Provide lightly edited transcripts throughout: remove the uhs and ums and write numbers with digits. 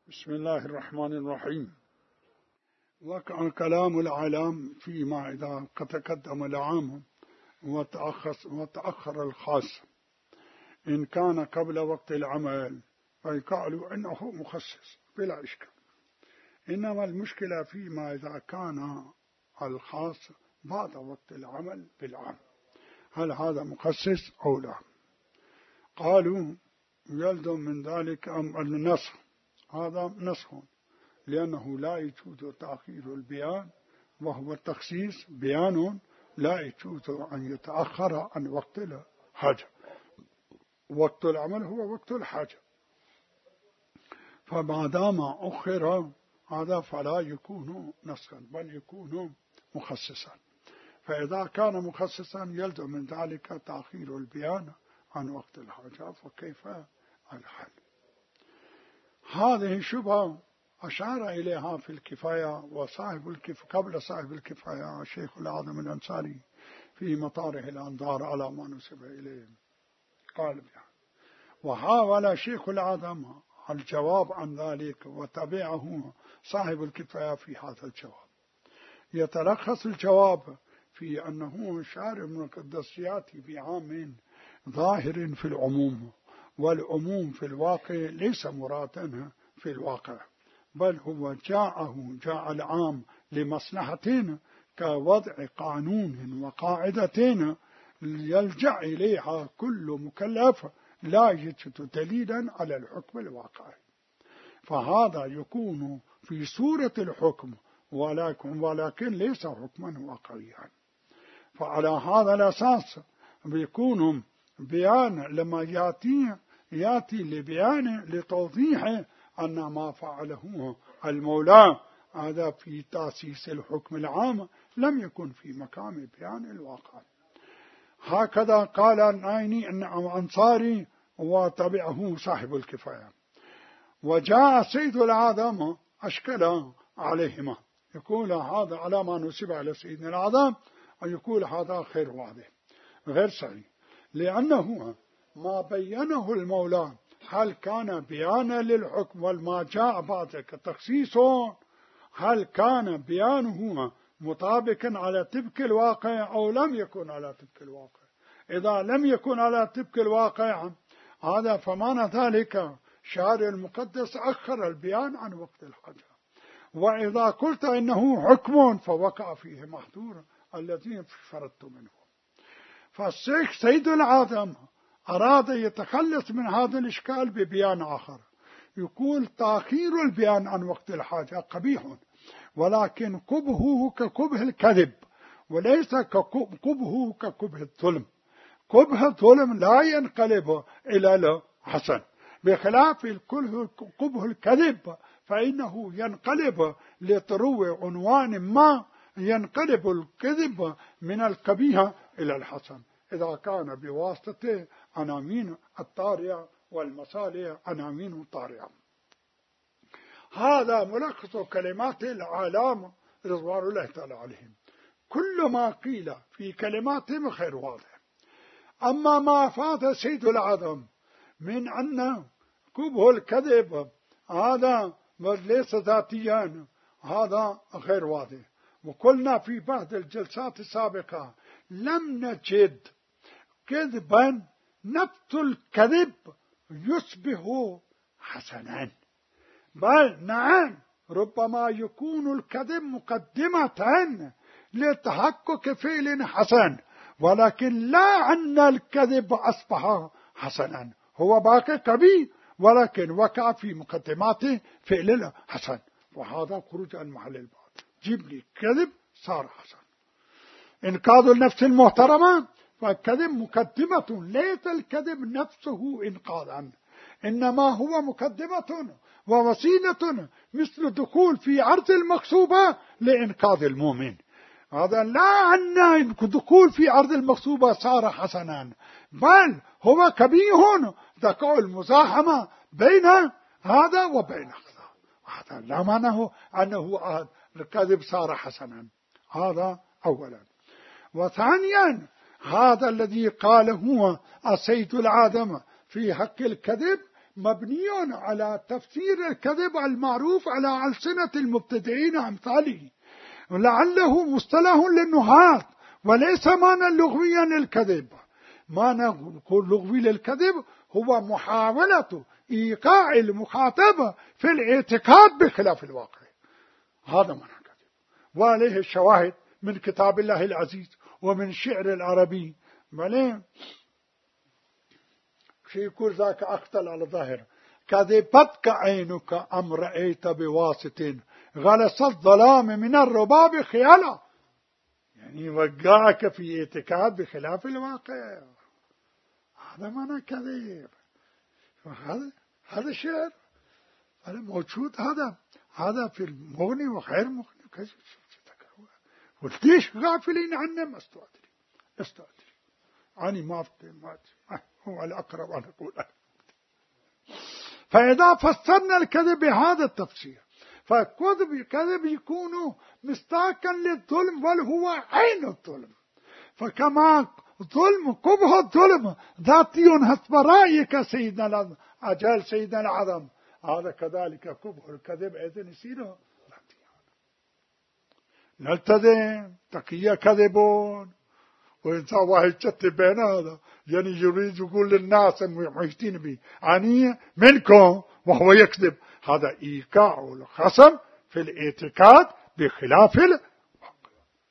بسم الله الرحمن الرحيم. وقع كلام العلام فيما إذا تقدم العام وتأخر الخاص إن كان قبل وقت العمل فيقال إنه مخصص بلا إشكال، إنما المشكلة فيما إذا كان الخاص بعد وقت العمل بالعام، هل هذا مخصص أو لا؟ قالوا يلزم من ذلك النسخ، هذا نسخ، لأنه لا يجوز تأخير البيان، وهو التخصيص بيان لا يجوز أن يتأخر عن وقت الحاجة. وقت العمل هو وقت الحاجة، فما دام أخر هذا فلا يكون نسخا بل يكون مخصصا. فإذا كان مخصصا يلزم من ذلك تأخير البيان عن وقت الحاجة، فكيف الحل؟ هذه شبهة أشار إليها في الكفاية وصاحب قبل صاحب الكفاية الشيخ الأعظم الأنصاري في مطاره الأنظار على ما نسب إليه قال بها، وحاول الشيخ الأعظم الجواب عن ذلك وتبعه صاحب الكفاية في هذا الجواب. يتلخص الجواب في أنه شارع من القدسيات بعام ظاهر في العموم، والعموم في الواقع ليس مرادا في الواقع، بل هو جاء العام لمصلحتين كوضع قانون وقاعدتين يلجأ إليها كل مكلف لا يجد دليلا على الحكم الواقعي، فهذا يكون في صورة الحكم ولكن ليس حكما واقعيا. فعلى هذا الأساس بيكون بيان لما يأتي لبيان لتوضيح أن ما فعله المولى هذا في تأسيس الحكم العام لم يكن في مقام بيان الواقع. هكذا قال النايني الأنصاري وتبعه صاحب الكفاية. وجاء سيد الأعظم أشكل عليهما، يقول هذا على ما نسب على سيدنا الأعظم، ويقول هذا خير واضح غير صحيح، لأنه ما بينه المولى هل كان بيانا للحكم والما جاء بعد كتخصيصه، هل كان بيانه مطابقا على طبق الواقع أو لم يكن على طبق الواقع. إذا لم يكن على طبق الواقع هذا فمعنى ذلك شارع المقدس أخر البيان عن وقت الحاجة. وإذا قلت إنه حكم فوقع فيه محظور الذي فرضت منه. فالشيخ سيد الأعظم أراد يتخلص من هذا الإشكال ببيان آخر، يقول تأخير البيان عن وقت الحاجة قبيح، ولكن قبحه كقبح الكذب وليس قبحه كقبح الظلم. قبح الظلم لا ينقلب إلى الحسن، بخلاف قبح الكذب فإنه ينقلب لطرو عنوان ما، ينقلب الكذب من القبيح إلى الحسن إذا كان بواسطة عناوين الطارئة والمصالح عناوين طارئة. هذا ملخص كلمات العلام رضوان الله تعالى عليهم، كل ما قيل في كلماتهم خير واضح. أما ما أفاد سيد الأعظم من أن قبح الكذب هذا ليس ذاتيا هذا غير واضح. وقلنا في بعض الجلسات السابقة لم نجد كذبا نفس الكذب يشبه حسنا، بل نعم ربما يكون الكذب مقدمة لتحقق فعل حسن، ولكن لا أن الكذب أصبح حسنا، هو باقي قبيح ولكن وقع في مقدمات فعل حسن، وهذا خروج عن محل البعض. جيب لي كذب صار حسن. إنقاذ النفس المحترمة فالكذب مقدمة، ليس الكذب نفسه إنقاذا، إنما هو مقدمة ووسيلة مثل الدخول في عرض المغصوبة لإنقاذ المؤمن. هذا لا أن الدخول في عرض المغصوبة صار حسنا، بل هو كبير تقع المزاحمة بين هذا وبين هذا، هذا لا معناه أنه الكذب صار حسنا. هذا أولا. وثانيا هذا الذي قاله السيد الأعظم في حق الكذب مبني على تفسير الكذب المعروف على ألسنة المبتدعين أمثاله، ولعله مصطلح للنحاة وليس معنى لغويا للكذب. معنى لغوي للكذب هو محاولة إيقاع المخاطب في الاعتقاد بخلاف الواقع، هذا معنى الكذب. وعليه الشواهد من كتاب الله العزيز ومن الشعر العربي. بلين شيء يقول ذاك أقتل على ظاهر: كذبتك عينك أم رأيت بواسط غلس الظلام من الرباب خيالا، يعني وقعك في اعتقاد بخلاف الواقع، هذا معنى كذب. هذا شعر، هذا موجود، هذا في المغني وغير مغني كذا. وليش غافلين عنه؟ ما استأدري أنا ما هو الأقرب أن أقول. فإذا فسرنا الكذب بهذا التفسير فالكذب يكون مصداقا للظلم، بل هو عين الظلم. فكما ظلم قبح الظلم ذاتي حسب رأيك سيدنا العظم أجل سيدنا العظم، هذا كذلك قبح الكذب أيضا يصير ذاتي. نلتزم تقية كذبون، وإنسان واحد شت بين هذا، يعني يريد يقول للناس المحيطين به أني منكم وهو يكذب، هذا إيقاع الخصم في الاعتقاد بخلاف الواقع،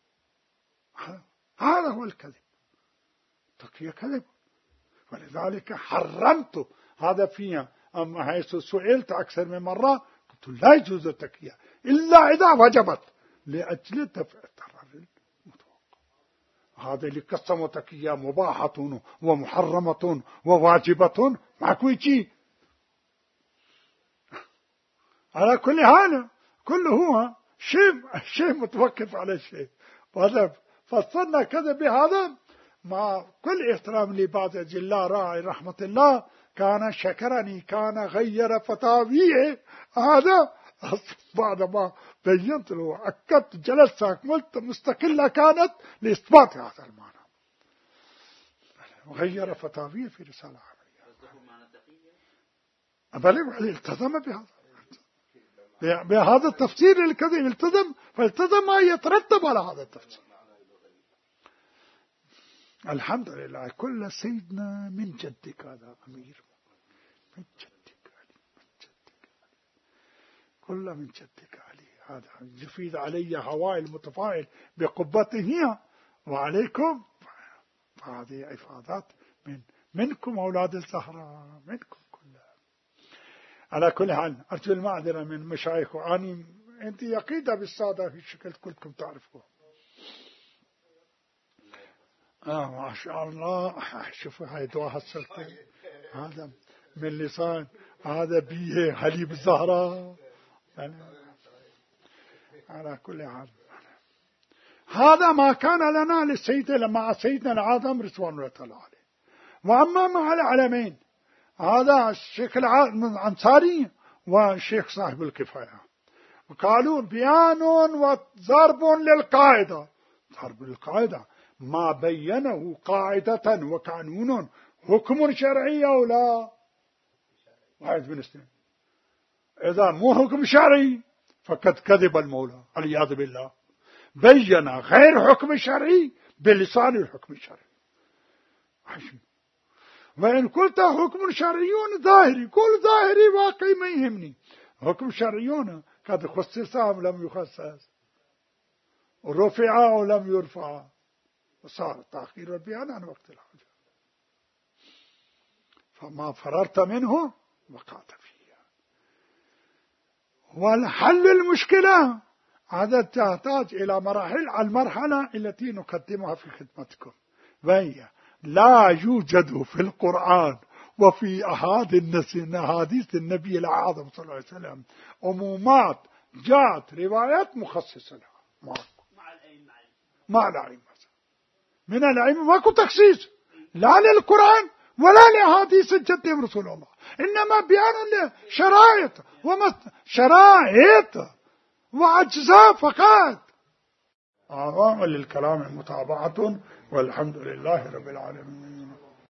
هذا هو الكذب، تقية كذب. ولذلك حرمت هذا فيها. أما حيث سئلت أكثر من مرة قلت لا يجوز التقية إلا إذا وجبت لأجل دفع الضرر المتوقع. هذا اللي قسموا تقية مباحة ومحرمة وواجبة معكوي شيء. على كل حال كله هو شيء متوقف على شيء. وهذا فصلنا كذا بهذا مع كل احترام لبعض الله راعي رحمة الله، كان شكرني، كان غير فتاويه. هذا بعد ما بينت له أكدت جلست أكملت مستقلة كانت لإثبات هذا المعنى، وغير فتاويه في رسالة عربية. بل التزم بهذا التفسير الكذب، فالتزم ما يترتب على هذا التفسير. الحمد لله. كل سيدنا من جدك هذا أمير، من جدك علي، من جدك علي، كل من جدك علي. هذا يفيد علي هواء المتفاعل بقبته وعليكم. فهذه إفادات منكم أولاد الزهراء، منكم كلها. على كل حال أرجو المعذرة من مشايخ، وأني أنت يقيدة بالسادة في شكل كلكم تعرفوا. ما شاء الله. شوفوا هاي دواها السلطة، هذا من لسان، هذا بيه حليب الزهراء. على كل حال هذا ما كان لنا للسيدة مع سيدنا العظم رضوان الله تعالى عليه. وأما مع العلمين هذا الشيخ الأنصاري والشيخ صاحب الكفاية، وقالوا بيان وضرب للقاعدة. ضرب للقاعدة ما بينه قاعدة وقانون حكم شرعي أو لا، واحد من الاثنين. إذا مو حكم شرعي فقد كذب المولى والعياذ بالله، بين غير حكم شرعي بلسان الحكم الشرعي. وإن قلت حكم شرعيون ظاهري، كل ظاهري واقعي ما يهمني. حكم شرعيون قد خصص أم لم يخصص، ورفع أو لم يرفع، وصار تأخير البيان عن وقت الحاجة. فما فررت منه وقعت فيه. والحل المشكلة هذا تحتاج إلى مراحل. المرحلة التي نقدمها في خدمتكم، وهي لا يوجد في القرآن وفي أحاديث النبي الأعظم صلى الله عليه وسلم عمومات جاءت روايات مخصصة لها مع الأئمة. من الأئمة ماكو تخصيص لا للقرآن ولا لأحاديث الجد رسول الله، إنما بيان شرائط وأجزاء فقط. للكلام متابعة، والحمد لله رب العالمين.